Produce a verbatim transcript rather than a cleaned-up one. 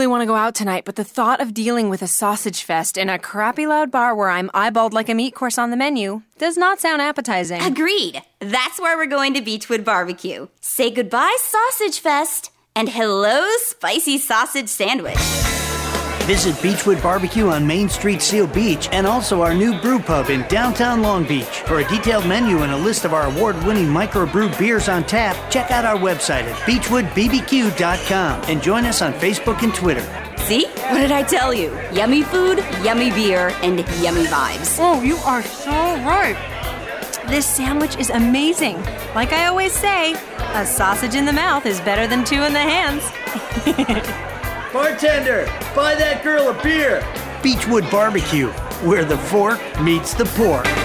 want to go out tonight, but the thought of dealing with a sausage fest in a crappy loud bar where I'm eyeballed like a meat course on the menu does not sound appetizing. Agreed. That's why we're going to Beechwood Barbecue. Say goodbye, Sausage Fest, and hello, Spicy Sausage Sandwich. Visit Beechwood Barbecue on Main Street, Seal Beach, and also our new brew pub in downtown Long Beach. For a detailed menu and a list of our award-winning microbrew beers on tap, check out our website at beechwood b b q dot com and join us on Facebook and Twitter. See? What did I tell you? Yummy food, yummy beer, and yummy vibes. Oh, you are so right. This sandwich is amazing. Like I always say, a sausage in the mouth is better than two in the hands. Bartender, buy that girl a beer. Beechwood Barbecue, where the fork meets the pork.